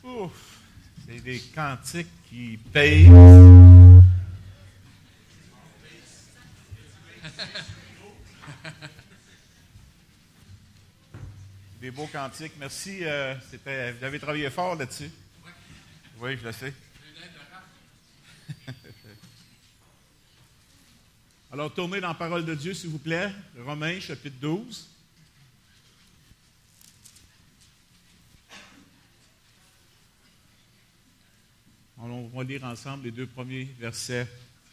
Ouf, c'est des cantiques qui payent. Des beaux cantiques. Merci. Vous avez travaillé fort là-dessus. Oui, je le sais. Alors, tournez dans la parole de Dieu, s'il vous plaît. Romains, chapitre 12. On va lire ensemble les 2 premiers versets.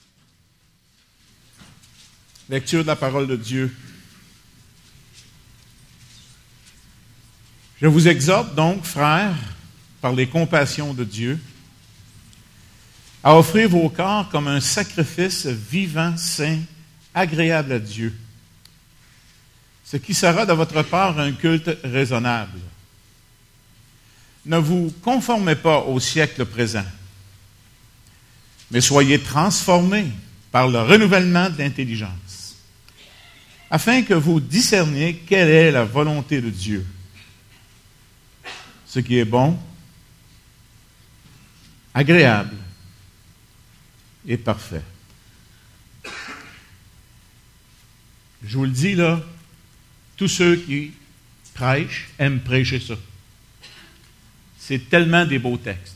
Lecture de la parole de Dieu. Je vous exhorte donc, frères, par les compassions de Dieu, à offrir vos corps comme un sacrifice vivant, saint, agréable à Dieu, ce qui sera de votre part un culte raisonnable. Ne vous conformez pas au siècle présent, mais soyez transformés par le renouvellement de l'intelligence, afin que vous discerniez quelle est la volonté de Dieu, ce qui est bon, agréable et parfait. Je vous le dis là, tous ceux qui prêchent aiment prêcher ça. C'est tellement des beaux textes.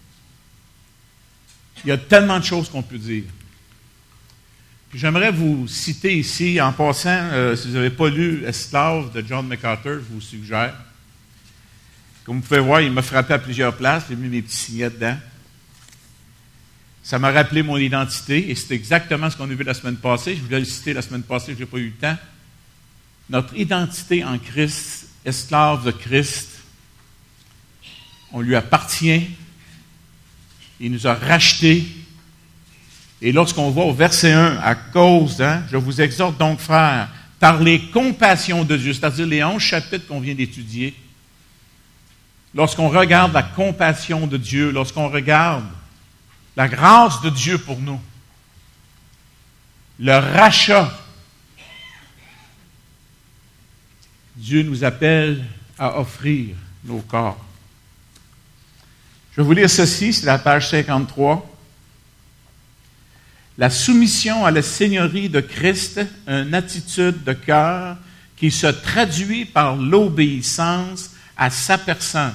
Il y a tellement de choses qu'on peut dire. Puis j'aimerais vous citer ici, en passant, si vous n'avez pas lu Esclave de John MacArthur, je vous suggère. Comme vous pouvez voir, il m'a frappé à plusieurs places, j'ai mis mes petits signets dedans. Ça m'a rappelé mon identité, et c'est exactement ce qu'on a vu la semaine passée. Je voulais le citer la semaine passée, je n'ai pas eu le temps. Notre identité en Christ, esclave de Christ, on lui appartient. Il nous a rachetés. Et lorsqu'on voit au verset 1, à cause, je vous exhorte donc, frères, par les compassions de Dieu, c'est-à-dire les 11 chapitres qu'on vient d'étudier, lorsqu'on regarde la compassion de Dieu, lorsqu'on regarde la grâce de Dieu pour nous, le rachat, Dieu nous appelle à offrir nos corps. Je vais vous lire ceci, c'est la page 53. La soumission à la seigneurie de Christ, une attitude de cœur qui se traduit par l'obéissance à sa personne,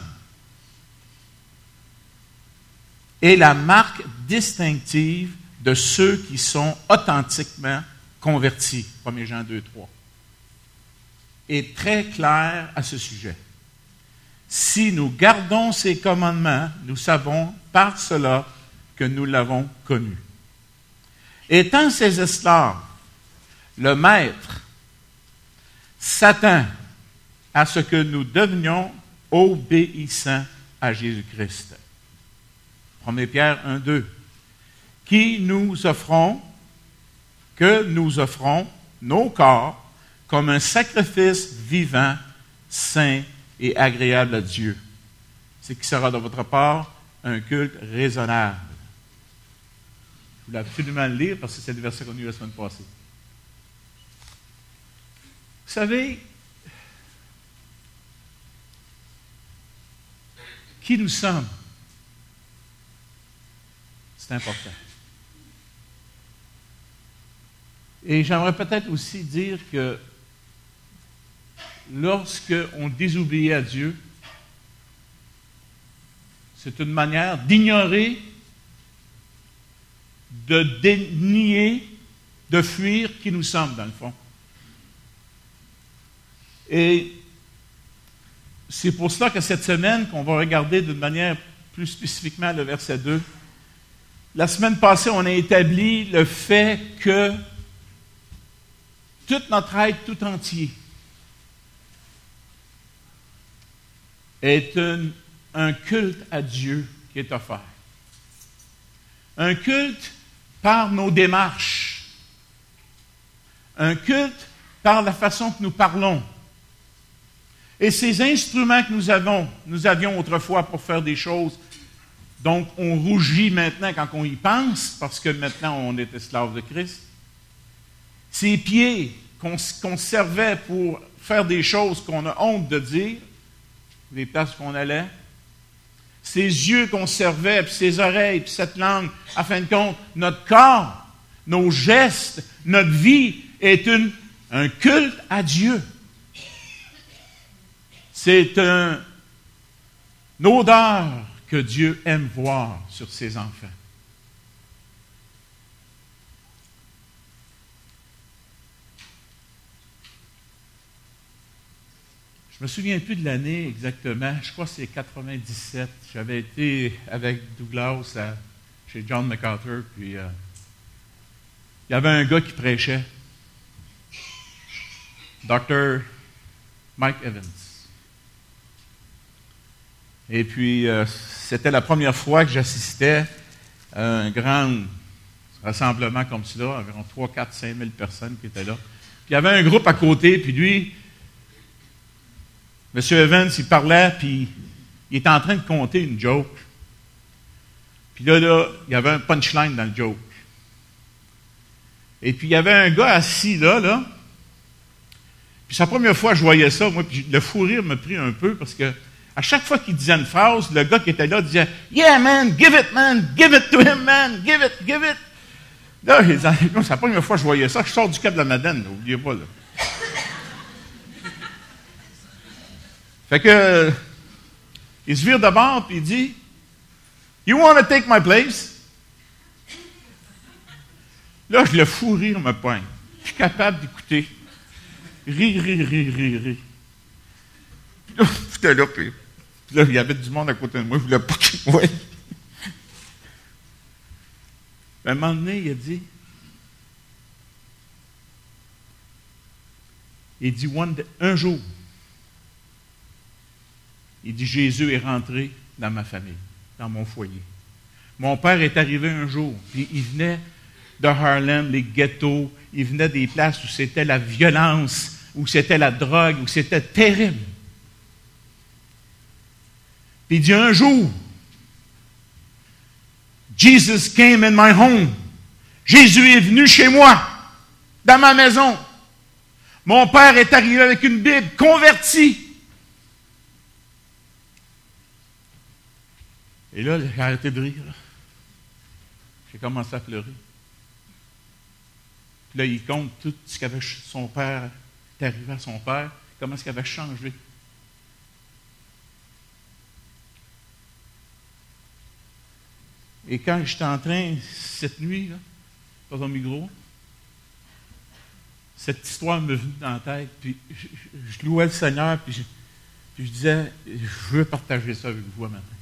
est la marque distinctive de ceux qui sont authentiquement convertis. 1 Jean 2, 3. Est très clair à ce sujet. Si nous gardons ses commandements, nous savons par cela que nous l'avons connu. Étant ses esclaves, le maître s'attend à ce que nous devenions obéissants à Jésus-Christ. 1 Pierre 1, 2. Que nous offrons nos corps comme un sacrifice vivant, saint et agréable à Dieu. Ce qui sera de votre part un culte raisonnable. Je voulais absolument le lire parce que c'est le verset qu'on a eu la semaine passée. Vous savez, qui nous sommes, c'est important. Et j'aimerais peut-être aussi dire que lorsqu'on désobéit à Dieu, c'est une manière d'ignorer, de dénier, de fuir qui nous sommes, dans le fond. Et c'est pour cela que cette semaine, qu'on va regarder d'une manière plus spécifiquement le verset 2, la semaine passée, on a établi le fait que tout notre être tout entier est un culte à Dieu qui est offert. Un culte par nos démarches. Un culte par la façon que nous parlons. Et ces instruments que nous avions autrefois pour faire des choses, donc on rougit maintenant quand on y pense, parce que maintenant on est esclave de Christ. Ces pieds qu'on servait pour faire des choses qu'on a honte de dire, les places qu'on allait, ses yeux qu'on servait, puis ses oreilles, puis cette langue. À fin de compte, notre corps, nos gestes, notre vie est un culte à Dieu. C'est une odeur que Dieu aime voir sur ses enfants. Je me souviens plus de l'année exactement. Je crois que c'est 97. J'avais été avec Douglas chez John MacArthur, puis il y avait un gars qui prêchait, Dr. Mike Evans. Et puis, c'était la première fois que j'assistais à un grand rassemblement comme cela, environ 3, 4, 5 000 personnes qui étaient là. Puis il y avait un groupe à côté, puis lui, M. Evans, il parlait, puis il était en train de compter une joke. Puis là, il y avait un punchline dans le joke. Et puis il y avait un gars assis là. Puis c'est la première fois que je voyais ça, moi, puis le fou rire me prit un peu, parce que à chaque fois qu'il disait une phrase, le gars qui était là disait « Yeah, man, give it to him, man, give it. » Là, c'est la première fois que je voyais ça, je sors du Cap de la Madeleine, n'oubliez pas, là. Fait que, il se vire de bord, puis il dit « You want to take my place? » Là, le fou rire me poigne. Je suis capable d'écouter. Rire. Puis là, j'étais là, puis là, il y avait du monde à côté de moi, je voulais pas qu'il me voie. À un moment donné, il dit un jour, il dit, Jésus est rentré dans ma famille, dans mon foyer. Mon père est arrivé un jour, puis il venait de Harlem, les ghettos, il venait des places où c'était la violence, où c'était la drogue, où c'était terrible. Puis il dit, un jour, Jesus came in my home. Jésus est venu chez moi, dans ma maison. Mon père est arrivé avec une Bible, converti. Et là, j'ai arrêté de rire. J'ai commencé à pleurer. Puis là, il compte tout ce qu'avait son père, est arrivé à son père, comment est-ce qu'il avait changé. Et quand j'étais en train, cette nuit, là, dans un micro, cette histoire me venait dans la tête, puis je louais le Seigneur, puis je disais, je veux partager ça avec vous maintenant.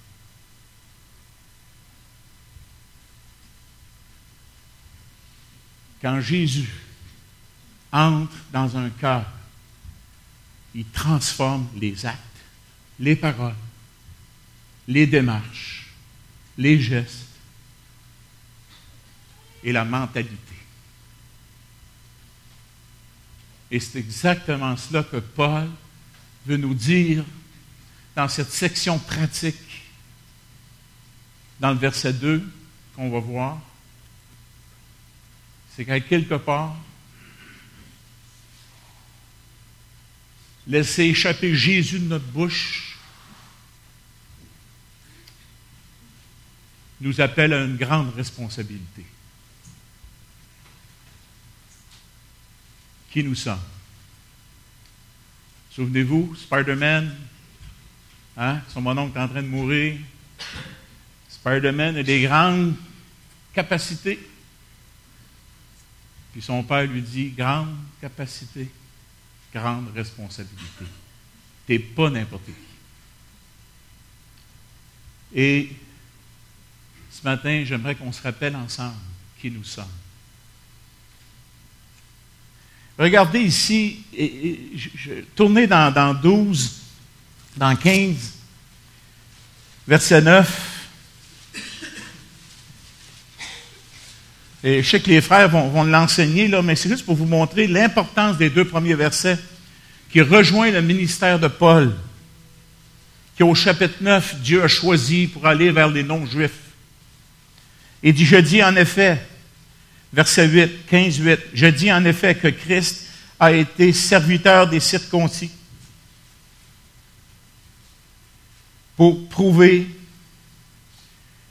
Quand Jésus entre dans un cœur, il transforme les actes, les paroles, les démarches, les gestes et la mentalité. Et c'est exactement cela que Paul veut nous dire dans cette section pratique, dans le verset 2 qu'on va voir. C'est qu'à quelque part, laisser échapper Jésus de notre bouche nous appelle à une grande responsabilité. Qui nous sommes? Souvenez-vous, Spider-Man, son mononcle est en train de mourir. Spider-Man a des grandes capacités. Puis son père lui dit, grande capacité, grande responsabilité. Tu n'es pas n'importe qui. Et ce matin, j'aimerais qu'on se rappelle ensemble qui nous sommes. Regardez ici, tournez dans 12, dans 15, verset 9. Et je sais que les frères vont l'enseigner, là, mais c'est juste pour vous montrer l'importance des 2 premiers versets qui rejoint le ministère de Paul, qui au chapitre 9, Dieu a choisi pour aller vers les non-juifs. Il dit, je dis en effet, verset 8, 15-8, je dis en effet que Christ a été serviteur des circoncis pour prouver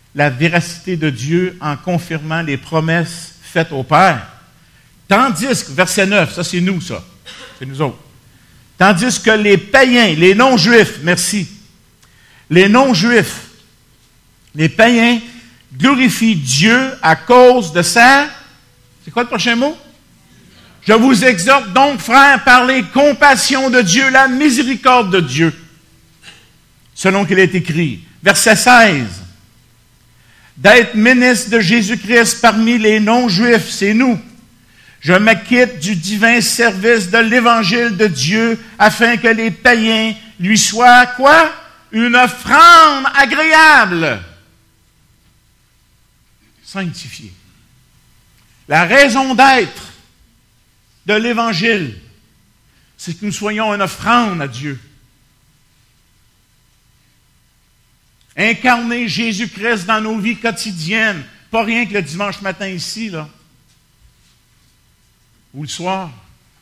la véracité de Dieu en confirmant les promesses faites au Père. Tandis que, verset 9, ça c'est nous, ça. C'est nous autres. Tandis que les païens, les non-juifs, merci, les non-juifs, les païens glorifient Dieu à cause de sa... C'est quoi le prochain mot? Je vous exhorte donc, frères, par les compassions de Dieu, la miséricorde de Dieu, selon qu'il est écrit. Verset 16. D'être ministre de Jésus-Christ parmi les non-juifs, c'est nous. Je m'acquitte du divin service de l'Évangile de Dieu afin que les païens lui soient, quoi? Une offrande agréable. Sanctifiée. La raison d'être de l'Évangile, c'est que nous soyons une offrande à Dieu. Incarner Jésus-Christ dans nos vies quotidiennes, pas rien que le dimanche matin ici, là, ou le soir.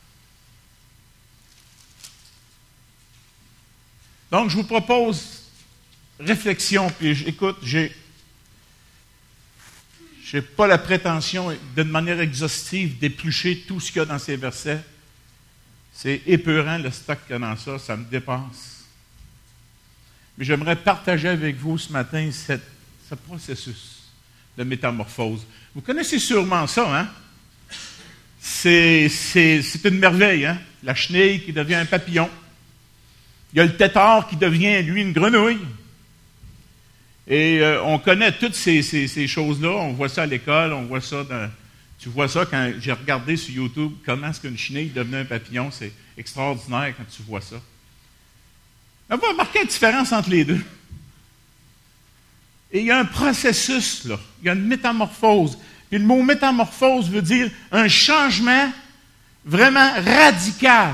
Donc, je vous propose réflexion, puis écoute, j'ai pas la prétention, de manière exhaustive, d'éplucher tout ce qu'il y a dans ces versets. C'est épeurant le stock qu'il y a dans ça, ça me dépasse. Mais j'aimerais partager avec vous ce matin ce processus de métamorphose. Vous connaissez sûrement ça, hein? C'est une merveille, hein? La chenille qui devient un papillon. Il y a le tétard qui devient, lui, une grenouille. Et on connaît toutes ces choses-là. On voit ça à l'école, on voit ça dans... Tu vois ça quand j'ai regardé sur YouTube, comment est-ce qu'une chenille devenait un papillon. C'est extraordinaire quand tu vois ça. On va remarquer la différence entre les deux. Et il y a un processus, là. Il y a une métamorphose. Puis le mot métamorphose veut dire un changement vraiment radical.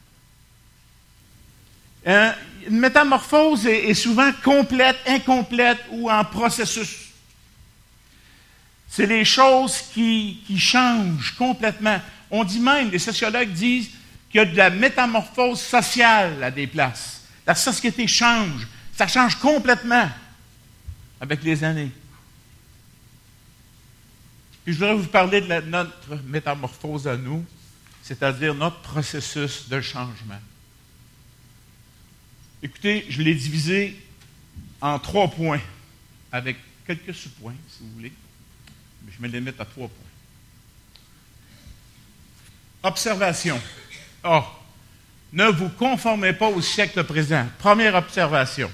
Une métamorphose est souvent complète, incomplète ou en processus. C'est les choses qui changent complètement. On dit même, les sociologues disent qu'il y a de la métamorphose sociale à des places. La société change. Ça change complètement avec les années. Puis je voudrais vous parler de notre métamorphose à nous, c'est-à-dire notre processus de changement. Écoutez, je l'ai divisé en 3 points, avec quelques sous-points, si vous voulez. Mais je me limite à 3 points. Observation. Ne vous conformez pas au siècle présent. Première observation.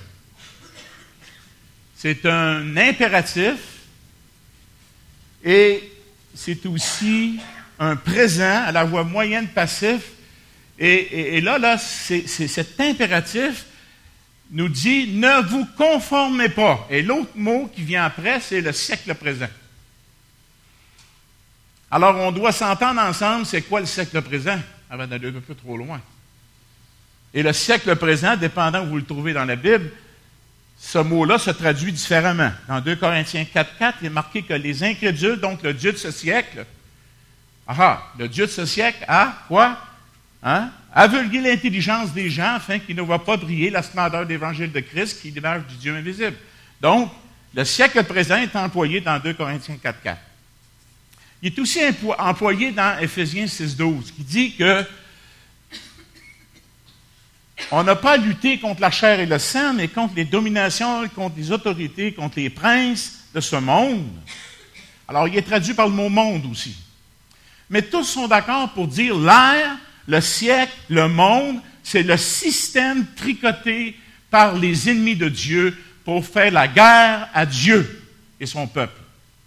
C'est un impératif et c'est aussi un présent à la voix moyenne passif. Et là, c'est cet impératif nous dit « ne vous conformez pas ». Et l'autre mot qui vient après, c'est le siècle présent. Alors, on doit s'entendre ensemble, c'est quoi le siècle présent, avant d'aller un peu trop loin. Et le siècle présent, dépendant où vous le trouvez dans la Bible, ce mot-là se traduit différemment. Dans 2 Corinthiens 4.4, il est marqué que les incrédules, donc le Dieu de ce siècle, le Dieu de ce siècle a quoi? Aveugler l'intelligence des gens afin qu'ils ne voient pas briller la splendeur de l'évangile de Christ qui est l'image du Dieu invisible. Donc, le siècle présent est employé dans 2 Corinthiens 4.4. Il est aussi employé dans Éphésiens 6.12 qui dit que on n'a pas à lutter contre la chair et le sang, mais contre les dominations, contre les autorités, contre les princes de ce monde. Alors, il est traduit par le mot « monde » aussi. Mais tous sont d'accord pour dire l'ère, le siècle, le monde, c'est le système tricoté par les ennemis de Dieu pour faire la guerre à Dieu et son peuple.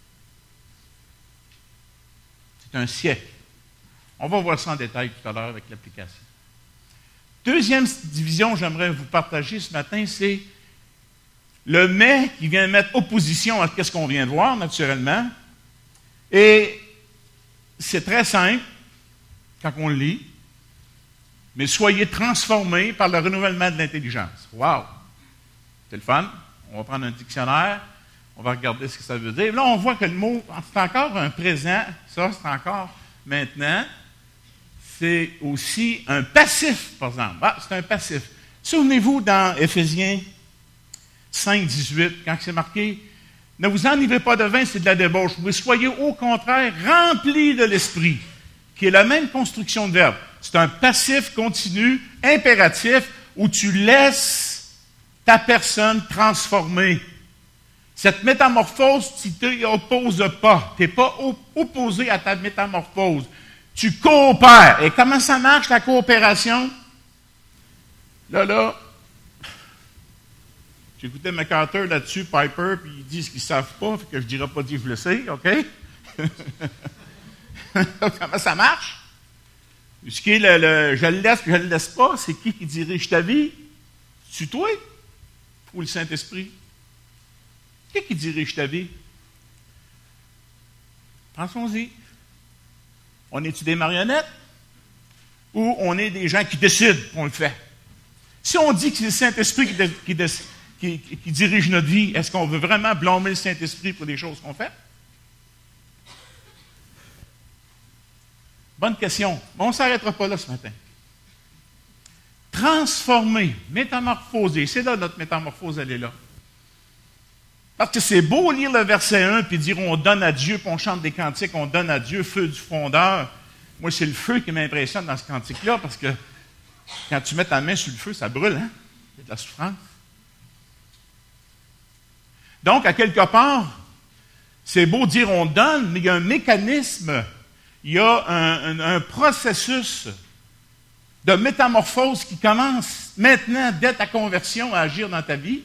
C'est un siècle. On va voir ça en détail tout à l'heure avec l'application. Deuxième division que j'aimerais vous partager ce matin, c'est le « mais » qui vient mettre opposition à ce qu'on vient de voir, naturellement. Et c'est très simple quand on le lit. Mais soyez transformés par le renouvellement de l'intelligence. Wow! C'est le fun. On va prendre un dictionnaire. On va regarder ce que ça veut dire. Là, on voit que le mot, c'est encore un présent. Ça, c'est encore maintenant. C'est aussi un passif, par exemple. C'est un passif. Souvenez-vous dans Éphésiens 5.18, quand c'est marqué « Ne vous enivrez pas de vin, c'est de la débauche, mais soyez au contraire remplis de l'Esprit, qui est la même construction de verbe. C'est un passif continu, impératif, où tu laisses ta personne transformer. Cette métamorphose, tu ne t'y opposes pas. Tu n'es pas opposé à ta métamorphose. Tu coopères. Et comment ça marche, la coopération? Là, j'écoutais MacArthur là-dessus, Piper, puis ils disent qu'ils ne savent pas, fait que je ne dirai pas dire je le sais, OK? Comment ça marche? Ce qui est je le laisse, puis je ne le laisse pas, c'est qui dirige ta vie? C'est toi ou le Saint-Esprit? Qui dirige ta vie? Pensons-y. On est-tu des marionnettes? Ou on est des gens qui décident qu'on le fait? Si on dit que c'est le Saint-Esprit qui dirige notre vie, est-ce qu'on veut vraiment blâmer le Saint-Esprit pour les choses qu'on fait? Bonne question. Mais on ne s'arrêtera pas là ce matin. Transformer, métamorphoser, c'est là notre métamorphose, elle est là. Parce que c'est beau lire le verset 1 puis dire on donne à Dieu, puis on chante des cantiques, on donne à Dieu, feu du fondeur. Moi, c'est le feu qui m'impressionne dans ce cantique-là, parce que quand tu mets ta main sur le feu, ça brûle, hein? Il y a de la souffrance. Donc, à quelque part, c'est beau dire on donne, mais il y a un mécanisme, il y a un processus de métamorphose qui commence maintenant, dès ta conversion, à agir dans ta vie.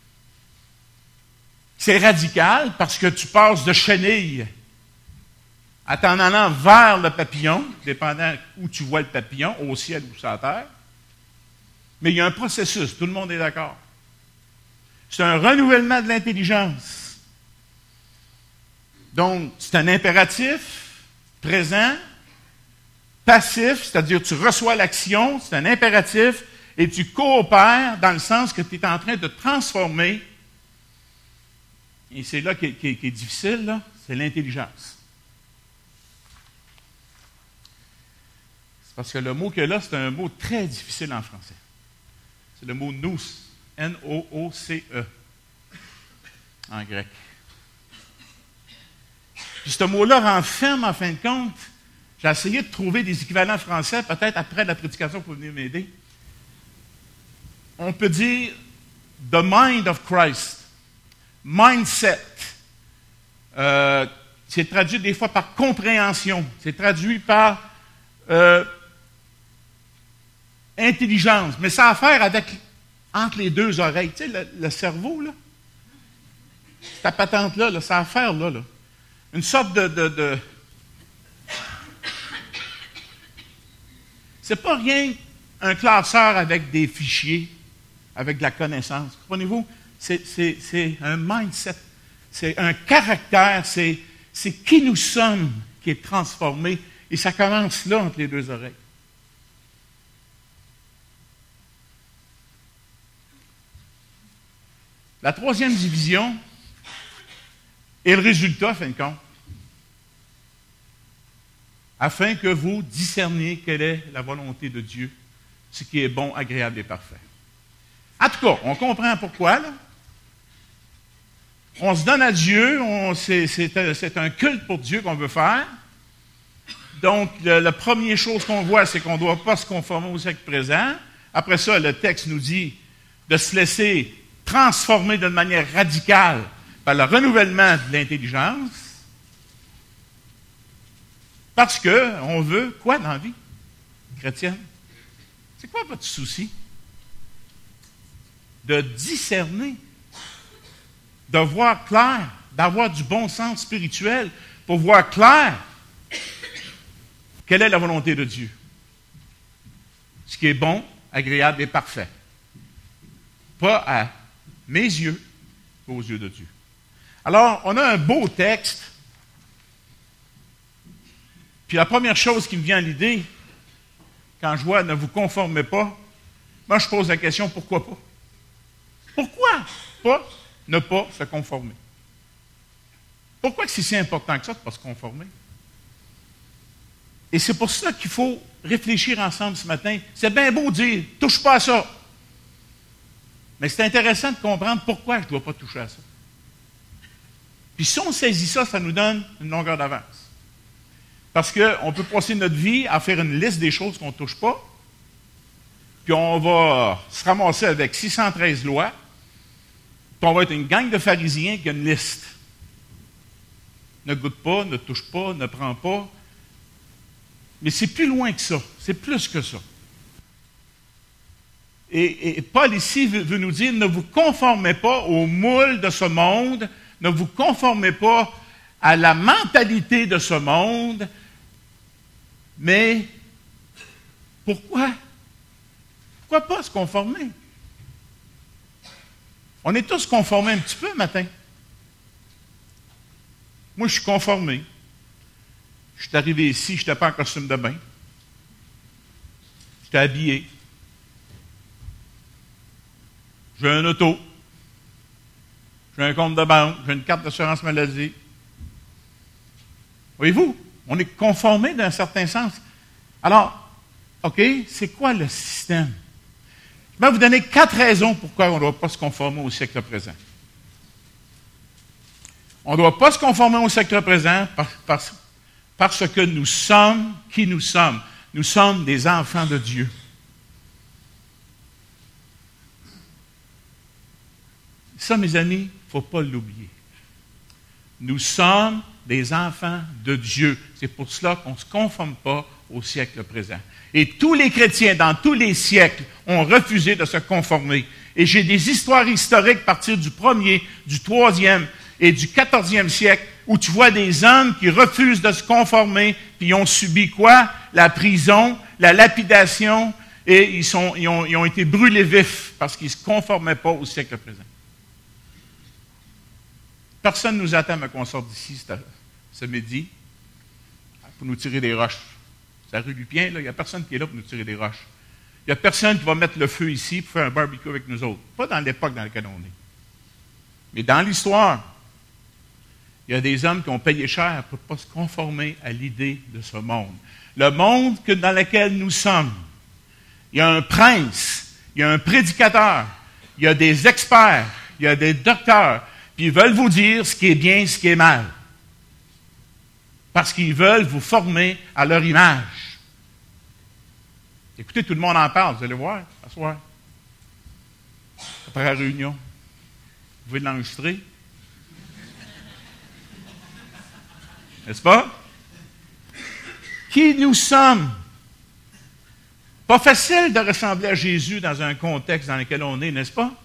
C'est radical parce que tu passes de chenille à t'en allant vers le papillon, dépendant où tu vois le papillon, au ciel ou sur la terre. Mais il y a un processus, tout le monde est d'accord. C'est un renouvellement de l'intelligence. Donc, c'est un impératif présent, passif, c'est-à-dire tu reçois l'action, c'est un impératif, et tu coopères dans le sens que tu es en train de transformer. Et c'est là qui est difficile, là, c'est l'intelligence. C'est parce que le mot que là, c'est un mot très difficile en français. C'est le mot nous, N-O-O-C-E, en grec. Puis ce mot-là renferme, en fin de compte, j'ai essayé de trouver des équivalents français, peut-être après la prédication pour venir m'aider. On peut dire « the mind of Christ ». Mindset. C'est traduit des fois par compréhension. C'est traduit par intelligence. Mais ça a à faire avec, entre les deux oreilles. Tu sais, le cerveau, là. Ta patente-là, là, ça a à faire, là. Une sorte de... C'est pas rien un classeur avec des fichiers, avec de la connaissance. Comprenez-vous? C'est un mindset, c'est un caractère, c'est qui nous sommes qui est transformé. Et ça commence là, entre les deux oreilles. La troisième division est le résultat, en fin de compte, afin que vous discerniez quelle est la volonté de Dieu, ce qui est bon, agréable et parfait. En tout cas, on comprend pourquoi, là. On se donne à Dieu, c'est un culte pour Dieu qu'on veut faire. Donc, la première chose qu'on voit, c'est qu'on ne doit pas se conformer au siècle présent. Après ça, le texte nous dit de se laisser transformer d'une manière radicale par le renouvellement de l'intelligence. Parce qu'on veut quoi dans la vie chrétienne? C'est quoi votre souci? De discerner, de voir clair, d'avoir du bon sens spirituel pour voir clair quelle est la volonté de Dieu. Ce qui est bon, agréable et parfait. Pas à mes yeux, aux yeux de Dieu. Alors, on a un beau texte. Puis la première chose qui me vient à l'idée, quand je vois « ne vous conformez pas », moi je pose la question « pourquoi pas » ? Pourquoi pas ne pas se conformer? Pourquoi c'est si important que ça de ne pas se conformer? Et c'est pour ça qu'il faut réfléchir ensemble ce matin. C'est bien beau de dire « touche pas à ça ». Mais c'est intéressant de comprendre pourquoi je ne dois pas toucher à ça. Puis si on saisit ça, ça nous donne une longueur d'avance. Parce qu'on peut passer notre vie à faire une liste des choses qu'on ne touche pas, puis on va se ramasser avec 613 lois, puis on va être une gang de pharisiens qui a une liste. Ne goûte pas, ne touche pas, ne prends pas. Mais c'est plus loin que ça. C'est plus que ça. Et Paul ici veut nous dire, ne vous conformez pas au moule de ce monde, ne vous conformez pas à la mentalité de ce monde, mais pourquoi? Pourquoi pas se conformer? On est tous conformés un petit peu le matin. Moi, je suis conformé. Je suis arrivé ici, je n'étais pas en costume de bain. J'étais habillé. J'ai un auto. J'ai un compte de banque. J'ai une carte d'assurance maladie. Voyez-vous, on est conformé d'un certain sens. Alors, OK, c'est quoi le système? Je vais vous donner 4 raisons pourquoi on ne doit pas se conformer au siècle présent. On ne doit pas se conformer au siècle présent parce que nous sommes qui nous sommes. Nous sommes des enfants de Dieu. Ça, mes amis, il ne faut pas l'oublier. Nous sommes des enfants de Dieu. C'est pour cela qu'on ne se conforme pas au siècle présent. Et tous les chrétiens, dans tous les siècles, ont refusé de se conformer. Et j'ai des histoires historiques à partir du 1er, du 3e et du 14e siècle, où tu vois des hommes qui refusent de se conformer, puis ils ont subi quoi? La prison, la lapidation, et ils ont été brûlés vifs parce qu'ils ne se conformaient pas au siècle présent. Personne ne nous attend à qu'on sorte d'ici ce midi pour nous tirer des roches. C'est la rue Lupien, là, il n'y a personne qui est là pour nous tirer des roches. Il n'y a personne qui va mettre le feu ici pour faire un barbecue avec nous autres. Pas dans l'époque dans laquelle on est. Mais dans l'histoire, il y a des hommes qui ont payé cher pour ne pas se conformer à l'idée de ce monde. Le monde dans lequel nous sommes. Il y a un prince, il y a un prédicateur, il y a des experts, il y a des docteurs, puis ils veulent vous dire ce qui est bien, ce qui est mal. Parce qu'ils veulent vous former à leur image. Écoutez, tout le monde en parle, vous allez voir, ce soir. Après la réunion. Vous pouvez l'enregistrer. N'est-ce pas? Qui nous sommes? Pas facile de ressembler à Jésus dans un contexte dans lequel on est, n'est-ce pas?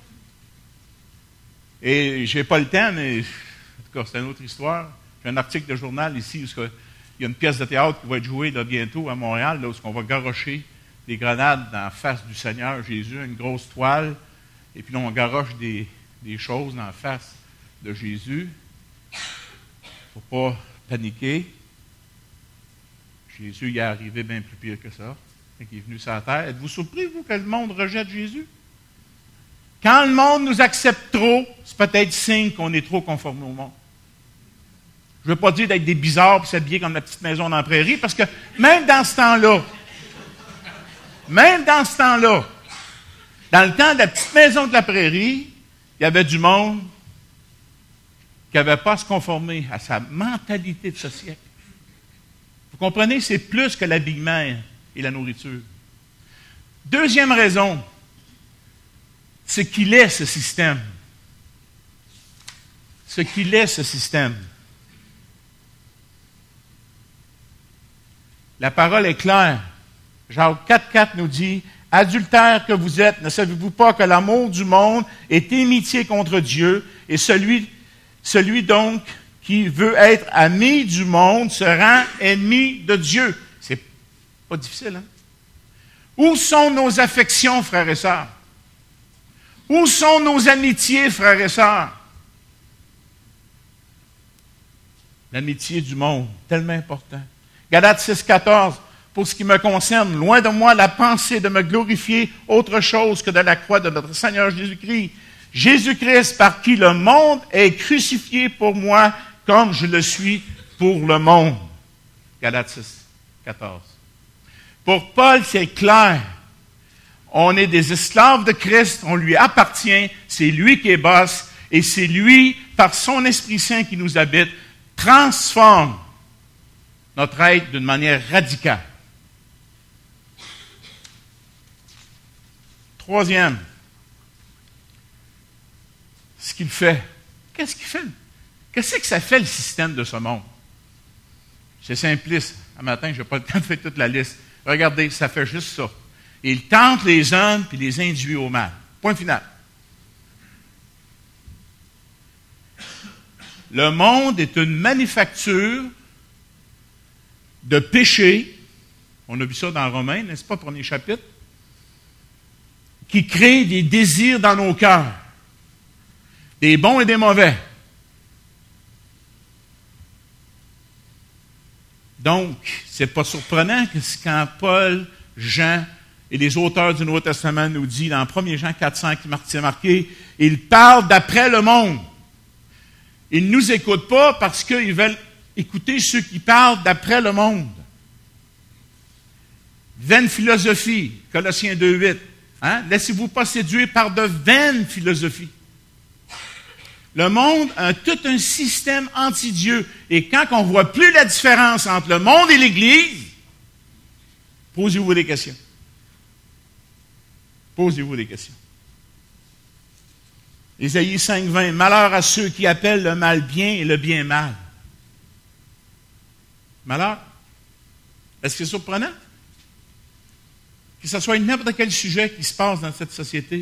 Et je n'ai pas le temps, mais en tout cas, c'est une autre histoire. J'ai un article de journal ici où il y a une pièce de théâtre qui va être jouée là, bientôt à Montréal, là, où on va garrocher des grenades dans la face du Seigneur Jésus, une grosse toile, et puis là, on garoche des choses dans la face de Jésus. Il ne faut pas paniquer. Jésus y est arrivé bien plus pire que ça. Il est venu sur la terre. Êtes-vous surpris, vous, que le monde rejette Jésus? Quand le monde nous accepte trop, c'est peut-être signe qu'on est trop conformé au monde. Je ne veux pas dire d'être des bizarres et s'habiller comme la petite maison dans la prairie, parce que même dans ce temps-là, dans le temps de la petite maison de la prairie, il y avait du monde qui n'avait pas à se conformer à sa mentalité de ce siècle. Vous comprenez, c'est plus que l'habillement et la nourriture. Deuxième raison, c'est qu'il est ce système. Ce qu'il est ce système. La parole est claire. Jacques 4,4 nous dit, « Adultères que vous êtes, ne savez-vous pas que l'amour du monde est inimitié contre Dieu, et celui donc qui veut être ami du monde se rend ennemi de Dieu. » C'est pas difficile, hein? Où sont nos affections, frères et sœurs? Où sont nos amitiés, frères et sœurs? L'amitié du monde, tellement important. Galates 6,14, pour ce qui me concerne, loin de moi la pensée de me glorifier autre chose que de la croix de notre Seigneur Jésus-Christ. Jésus-Christ par qui le monde est crucifié pour moi comme je le suis pour le monde. Galates 6,14. Pour Paul, c'est clair. On est des esclaves de Christ, on lui appartient, c'est lui qui est boss, et c'est lui par son Esprit Saint qui nous habite, transforme notre être d'une manière radicale. Troisième, ce qu'il fait. Qu'est-ce qu'il fait? Qu'est-ce que ça fait, le système de ce monde? C'est simpliste. Un matin, je n'ai pas le temps de faire toute la liste. Regardez, ça fait juste ça. Il tente les hommes puis les induit au mal. Point final. Le monde est une manufacture de péché. On a vu ça dans Romains, n'est-ce pas, premier chapitre? Qui crée des désirs dans nos cœurs. Des bons et des mauvais. Donc, ce n'est pas surprenant que quand Paul, Jean et les auteurs du Nouveau Testament nous disent dans 1 Jean 4,5, c'est marqué, ils parlent d'après le monde. Ils ne nous écoutent pas parce qu'ils veulent écouter ceux qui parlent d'après le monde. Vaine philosophie, Colossiens 2,8. Hein? Laissez-vous pas séduire par de vaines philosophies. Le monde a tout un système anti-Dieu. Et quand on ne voit plus la différence entre le monde et l'Église, posez-vous des questions. Posez-vous des questions. Ésaïe 5,20, malheur à ceux qui appellent le mal bien et le bien mal. Malheur. Est-ce que c'est surprenant? Que ce soit n'importe quel sujet qui se passe dans cette société.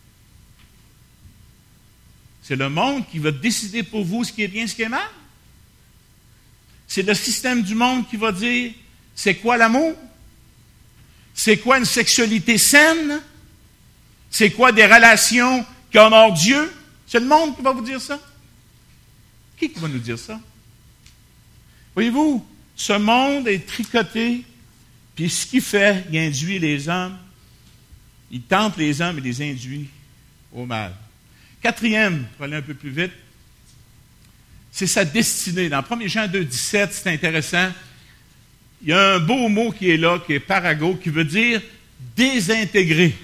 C'est le monde qui va décider pour vous ce qui est bien, ce qui est mal. C'est le système du monde qui va dire c'est quoi l'amour? C'est quoi une sexualité saine? C'est quoi des relations qui honorent Dieu? C'est le monde qui va vous dire ça? Qui va nous dire ça? Voyez-vous, ce monde est tricoté, puis ce qu'il fait, il induit les hommes, il tente les hommes et les induit au mal. Quatrième, pour aller un peu plus vite, c'est sa destinée. Dans 1 Jean 2,17, c'est intéressant. Il y a un beau mot qui est là, qui est parago, qui veut dire désintégrer.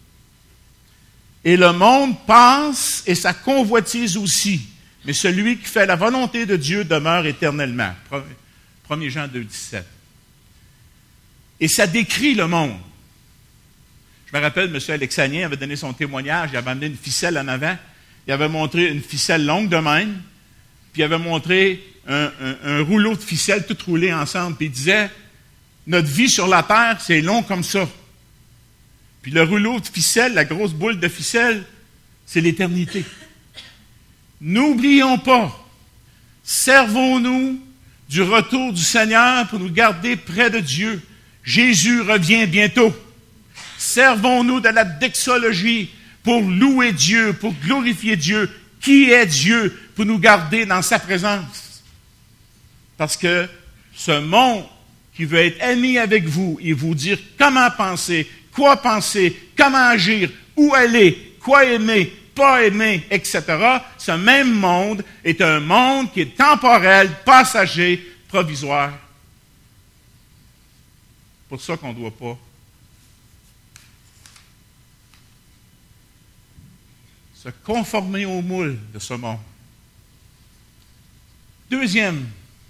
Et le monde passe et sa convoitise aussi. Mais celui qui fait la volonté de Dieu demeure éternellement. 1 Jean 2,17. Et ça décrit le monde. Je me rappelle, M. Alexanien avait donné son témoignage, il avait amené une ficelle en avant, il avait montré une ficelle longue de même, puis il avait montré un rouleau de ficelle tout roulé ensemble, puis il disait, notre vie sur la terre, c'est long comme ça. Puis le rouleau de ficelle, la grosse boule de ficelle, c'est l'éternité. N'oublions pas, servons-nous du retour du Seigneur pour nous garder près de Dieu. Jésus revient bientôt. Servons-nous de la doxologie pour louer Dieu, pour glorifier Dieu. Qui est Dieu pour nous garder dans sa présence? Parce que ce monde qui veut être ami avec vous et vous dire comment penser, comment agir, où aller, quoi aimer, pas aimer, etc., ce même monde est un monde qui est temporel, passager, provisoire. C'est pour ça qu'on ne doit pas se conformer au moule de ce monde. Deuxième,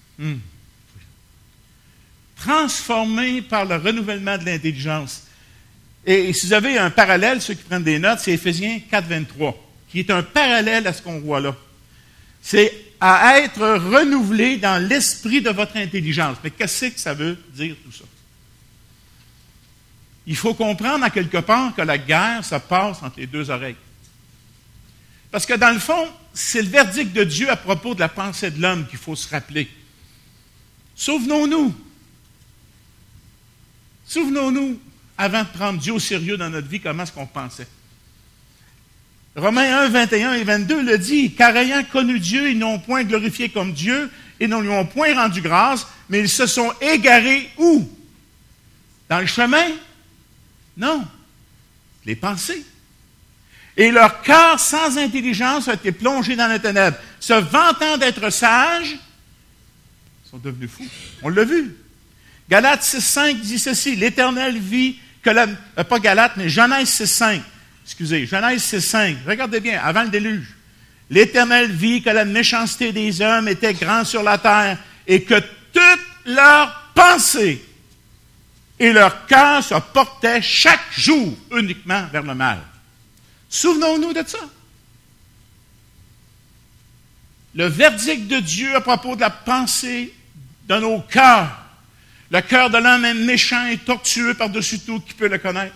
transformé par le renouvellement de l'intelligence. Et si vous avez un parallèle, ceux qui prennent des notes, c'est Éphésiens 4,23, qui est un parallèle à ce qu'on voit là. C'est à être renouvelé dans l'esprit de votre intelligence. Mais qu'est-ce que ça veut dire tout ça? Il faut comprendre à quelque part que la guerre se passe entre les deux oreilles. Parce que dans le fond, c'est le verdict de Dieu à propos de la pensée de l'homme qu'il faut se rappeler. Souvenons-nous, avant de prendre Dieu au sérieux dans notre vie, comment est-ce qu'on pensait. Romains 1, 21 et 22 le dit, « Car ayant connu Dieu, ils n'ont point glorifié comme Dieu, et ne lui ont point rendu grâce, mais ils se sont égarés où? Dans le chemin? Non. Les pensées. Et leur cœur sans intelligence a été plongé dans les ténèbres. Se vantant d'être sages, ils sont devenus fous. On l'a vu. Galates 6,5 dit ceci, l'Éternel vit que pas Galates, mais Genèse 6,5. Excusez, Genèse 6,5. Regardez bien, avant le déluge. l'Éternel vit que la méchanceté des hommes était grande sur la terre et que toutes leurs pensées et leur cœur se portaient chaque jour uniquement vers le mal. Souvenons-nous de ça. Le verdict de Dieu à propos de la pensée de nos cœurs. Le cœur de l'homme est méchant et tortueux par-dessus tout, qui peut le connaître.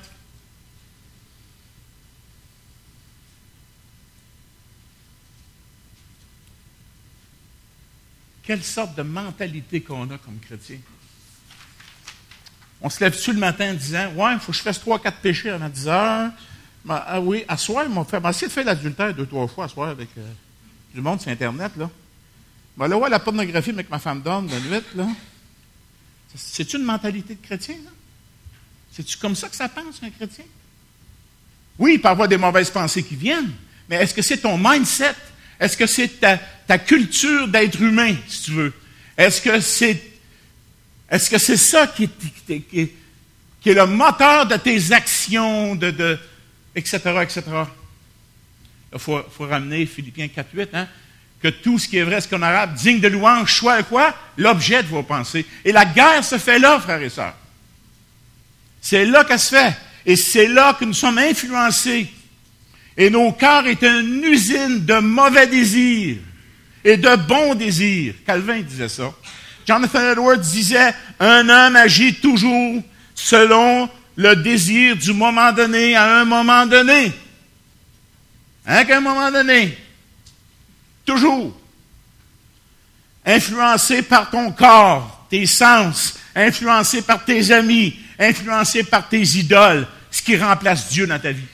Quelle sorte de mentalité qu'on a comme chrétien? On se lève-tu le matin en disant « Ouais, il faut que je fasse 3-4 péchés avant 10 heures. » Ah oui, à soir, ils m'ont essayé de faire l'adultère 2-3 fois à soir avec du monde sur Internet, là. Là, ouais, la pornographie avec ma femme d'homme de nuit, là. C'est-tu une mentalité de chrétien, là? C'est-tu comme ça que ça pense, un chrétien? Oui, il peut y avoir des mauvaises pensées qui viennent, mais est-ce que c'est ton mindset? Est-ce que c'est ta culture d'être humain, si tu veux? Est-ce que c'est ça qui est le moteur de tes actions, etc., etc.? Il faut ramener Philippiens 4.8, hein? Que tout ce qui est vrai, ce qu'on arabe, digne de louange, soit quoi? L'objet de vos pensées. Et la guerre se fait là, frères et sœurs. C'est là qu'elle se fait. Et c'est là que nous sommes influencés. Et nos cœurs est une usine de mauvais désirs et de bons désirs. Calvin disait ça. Jonathan Edwards disait, un homme agit toujours selon le désir du moment donné à un moment donné. Hein, qu'à un moment donné. Toujours. Influencé par ton corps, tes sens, influencé par tes amis, influencé par tes idoles, ce qui remplace Dieu dans ta vie.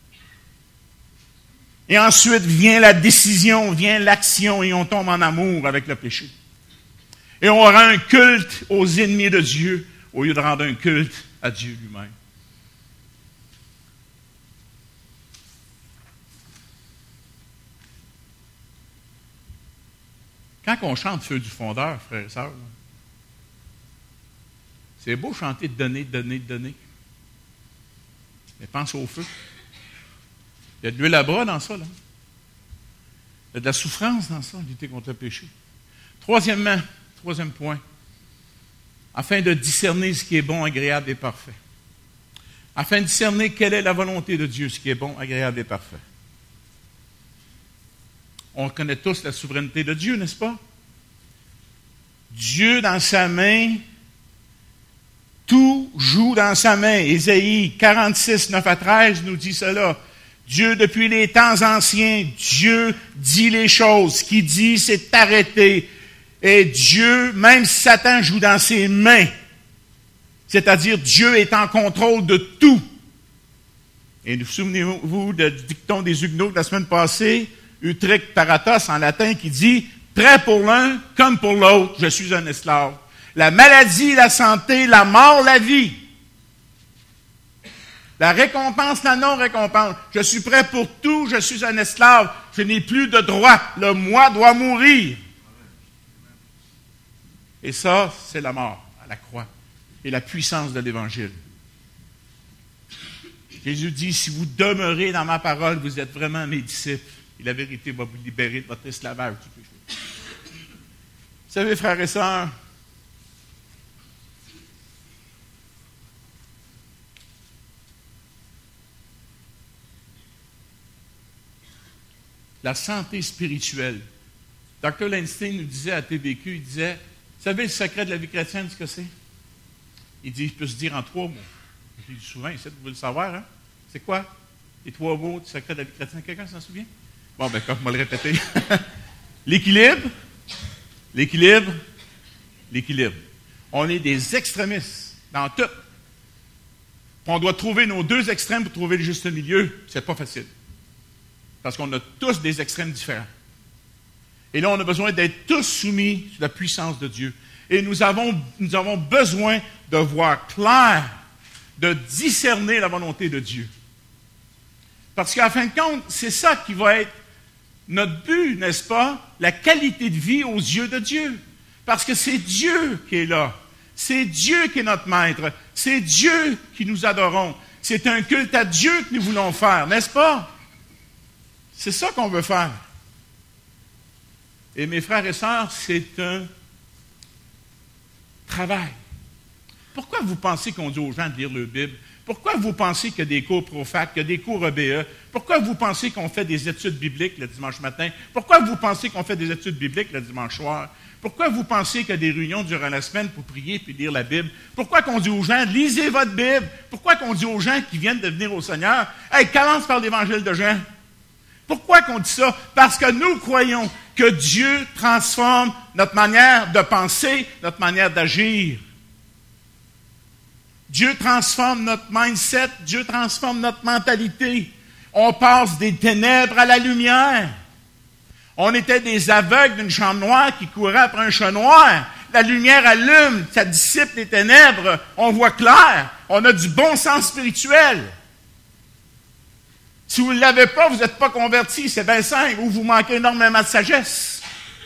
Et ensuite vient la décision, vient l'action, et on tombe en amour avec le péché. Et on rend un culte aux ennemis de Dieu, au lieu de rendre un culte à Dieu lui-même. Quand on chante Feu du fondeur, frères et sœurs, c'est beau chanter de donner, de donner, de donner. Mais pense au feu. Il y a de l'huile à bras dans ça, là. Il y a de la souffrance dans ça, lutter contre le péché. Troisième point, afin de discerner ce qui est bon, agréable et parfait. Afin de discerner quelle est la volonté de Dieu, ce qui est bon, agréable et parfait. On connaît tous la souveraineté de Dieu, n'est-ce pas? Dieu, dans sa main, tout joue dans sa main. Ésaïe 46, 9 à 13 nous dit cela. Dieu, depuis les temps anciens, Dieu dit les choses. Ce qu'il dit, c'est arrêté. Et Dieu, même si Satan joue dans ses mains, c'est-à-dire Dieu est en contrôle de tout. Et vous souvenez-vous du dicton des Huguenots de la semaine passée, Utrique paratos en latin, qui dit « Prêt pour l'un comme pour l'autre, je suis un esclave. » La maladie, la santé, la mort, la vie. La récompense, la non-récompense. Je suis prêt pour tout, je suis un esclave. Je n'ai plus de droit. Le moi doit mourir. Et ça, c'est la mort à la croix et la puissance de l'Évangile. Jésus dit, si vous demeurez dans ma parole, vous êtes vraiment mes disciples. Et la vérité va vous libérer de votre esclavage du péché. Vous savez, frères et sœurs, la santé spirituelle. Dr. Lansing nous disait à TVQ, il disait, vous savez le secret de la vie chrétienne, ce que c'est? Il dit, il peut se dire en 3 mots. Je dis souvent, vous voulez le savoir, hein? C'est quoi les 3 mots du secret de la vie chrétienne? Quelqu'un s'en souvient? Bon, ben, comme je vais le répéter. L'équilibre, l'équilibre, l'équilibre. On est des extrémistes dans tout. On doit trouver nos 2 extrêmes pour trouver le juste milieu. C'est pas facile. Parce qu'on a tous des extrêmes différents. Et là, on a besoin d'être tous soumis sous la puissance de Dieu. Et nous avons besoin de voir clair, de discerner la volonté de Dieu. Parce qu'à fin de compte, c'est ça qui va être notre but, n'est-ce pas? La qualité de vie aux yeux de Dieu. Parce que c'est Dieu qui est là. C'est Dieu qui est notre maître. C'est Dieu qui nous adorons. C'est un culte à Dieu que nous voulons faire, n'est-ce pas? C'est ça qu'on veut faire. Et mes frères et sœurs, c'est un travail. Pourquoi vous pensez qu'on dit aux gens de lire la Bible? Pourquoi vous pensez qu'il y a des cours Profac, qu'il y a des cours EBE? Pourquoi vous pensez qu'on fait des études bibliques le dimanche matin? Pourquoi vous pensez qu'on fait des études bibliques le dimanche soir? Pourquoi vous pensez qu'il y a des réunions durant la semaine pour prier et lire la Bible? Pourquoi qu'on dit aux gens, lisez votre Bible? Pourquoi qu'on dit aux gens qui viennent de venir au Seigneur, hey, commence par l'Évangile de Jean? Pourquoi qu'on dit ça? Parce que nous croyons que Dieu transforme notre manière de penser, notre manière d'agir. Dieu transforme notre mindset, Dieu transforme notre mentalité. On passe des ténèbres à la lumière. On était des aveugles d'une chambre noire qui couraient après un chat noir. La lumière allume, ça dissipe les ténèbres, on voit clair. On a du bon sens spirituel. Si vous ne l'avez pas, vous n'êtes pas converti, c'est bien simple, ou vous manquez énormément de sagesse.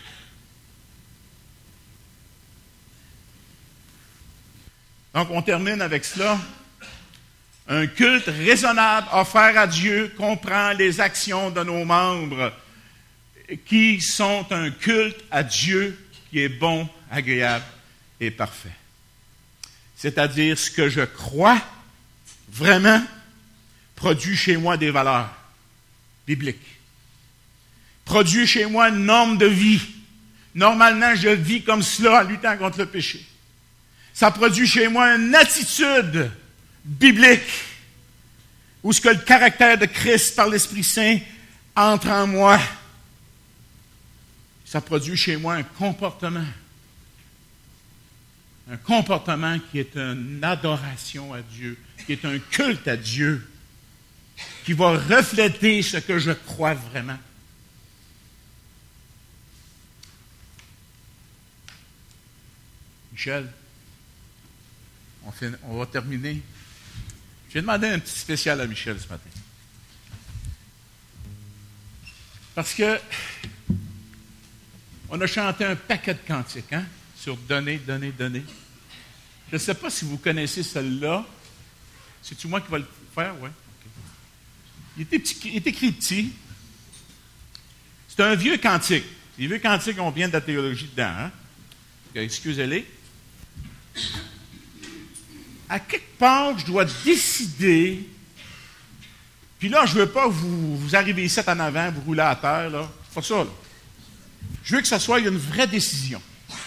Donc, on termine avec cela. Un culte raisonnable offert à Dieu comprend les actions de nos membres qui sont un culte à Dieu qui est bon, agréable et parfait. C'est-à-dire ce que je crois vraiment produit chez moi des valeurs bibliques. Produit chez moi une norme de vie. Normalement, je vis comme cela en luttant contre le péché. Ça produit chez moi une attitude biblique où ce que le caractère de Christ par l'Esprit Saint entre en moi. Ça produit chez moi un comportement qui est une adoration à Dieu, qui est un culte à Dieu, qui va refléter ce que je crois vraiment. Michel, on va terminer. J'ai demandé un petit spécial à Michel ce matin. Parce que on a chanté un paquet de cantiques, hein, sur donner, donner, donner. Je ne sais pas si vous connaissez celle-là. C'est-tu moi qui va le faire? Oui. Okay. Il est écrit petit. C'est un vieux cantique. Les vieux cantiques ont bien de la théologie dedans. Hein? Okay, excusez-les. À quelque part, je dois décider. Puis là, je ne veux pas vous arriver ici en avant, vous rouler à terre. Là. C'est pas ça. Là. Je veux que ce soit une vraie décision.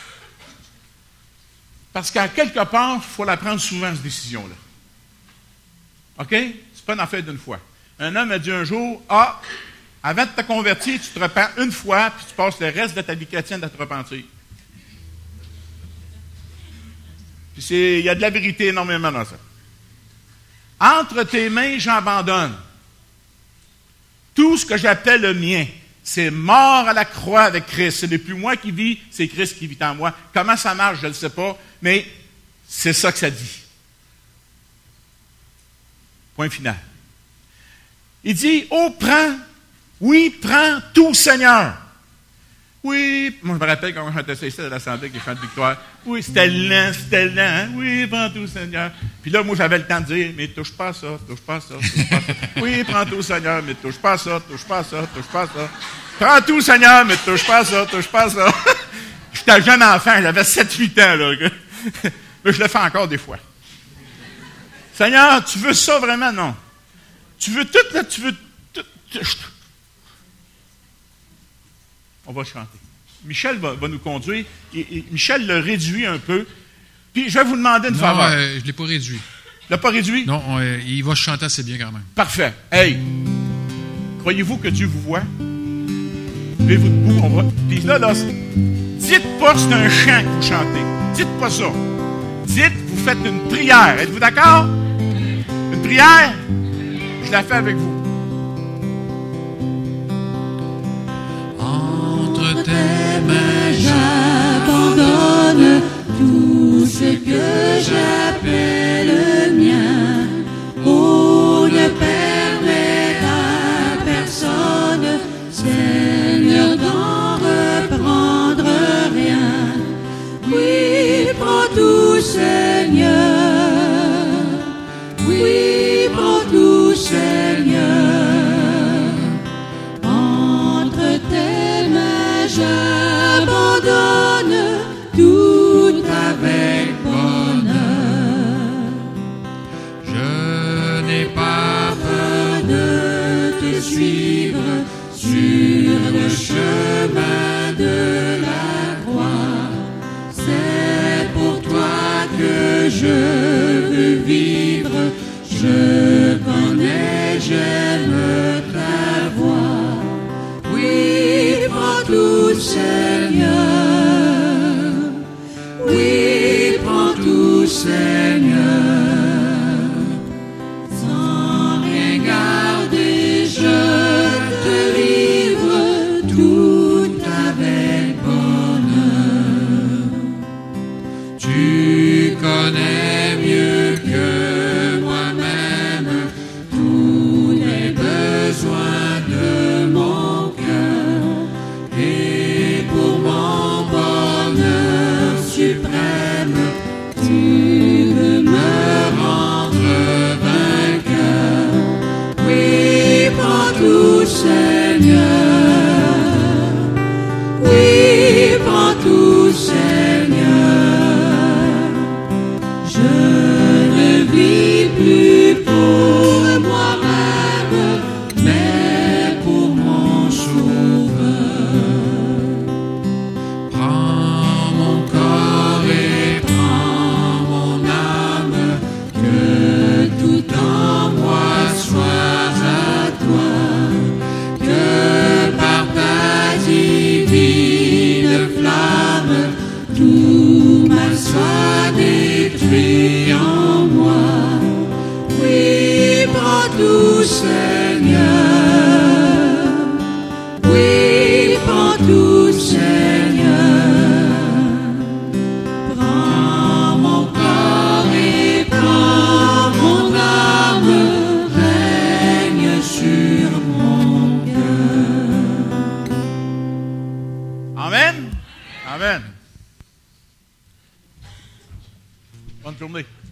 Parce qu'à quelque part, il faut la prendre souvent, cette décision-là. OK? C'est pas une affaire d'une fois. Un homme a dit un jour, avant de te convertir, tu te repens une fois, puis tu passes le reste de ta vie chrétienne à te repentir. Puis il y a de la vérité énormément dans ça. Entre tes mains, j'abandonne. Tout ce que j'appelle le mien, c'est mort à la croix avec Christ. Ce n'est plus moi qui vis, c'est Christ qui vit en moi. Comment ça marche, je ne le sais pas, mais c'est ça que ça dit. Point final. Il dit, prends tout, Seigneur. Oui, moi je me rappelle quand on chantait ça ici à l'Assemblée, qui chante victoire. Oui, c'était lent, hein? Oui, prends tout, Seigneur. Puis là, moi, j'avais le temps de dire, mais touche pas ça, touche pas ça, touche pas ça. Oui, prends tout, Seigneur, mais touche pas ça, touche pas ça, touche pas ça. Prends tout, Seigneur, mais touche pas ça, touche pas ça. J'étais un jeune enfant, j'avais 7-8 ans, là. Mais je le fais encore des fois. Seigneur, tu veux ça vraiment? Non. Tu veux tout, là, tu veux tout. On va chanter. Michel va nous conduire. Et Michel le réduit un peu. Puis je vais vous demander une faveur. Je ne l'ai pas réduit. Tu l'as pas réduit? Non, il va chanter assez bien quand même. Parfait. Hey, croyez-vous que Dieu vous voit? Levez-vous debout. Puis là, dites pas que c'est un chant que vous chantez. Dites pas ça. Dites, vous faites une prière. Êtes-vous d'accord? Une prière? Je la fais avec vous. Entre tes mains, j'abandonne tout ce que j'appelle mien. Oh, ne permets à personne, Seigneur, d'en reprendre rien. Oui, prends tout, Seigneur. Oui, prends tout, Seigneur. Entre tes mains, j'abandonne. pardonne tout avec bonheur. Je n'ai pas peur De te suivre sur le chemin de la croix. C'est pour toi que je veux vivre. Je connais, j'aime ta voix. Oui, prends tout, Seigneur. Oui, prends tout, Seigneur. Sans rien garder, je te livre tout avec bonheur. Tu connais mieux que moi-même tous les besoins de mon cœur. Et pour mon bonheur suprême, tu veux me rendre vainqueur. Oui, prends tout, Seigneur. Oui, prends tout, Seigneur. Je ne vis plus pour moi-même, mais pour mon Sauveur. Prends mon corps et prends mon âme, Que tout en moi soit à toi, que par ta divine flamme, tout mal soit détruit en moi. Oui, prends tout, Seigneur. Oui, prends tout, Seigneur. Prends mon corps et prends mon âme, règne sur mon cœur. Amen. Amen. Bonne journée.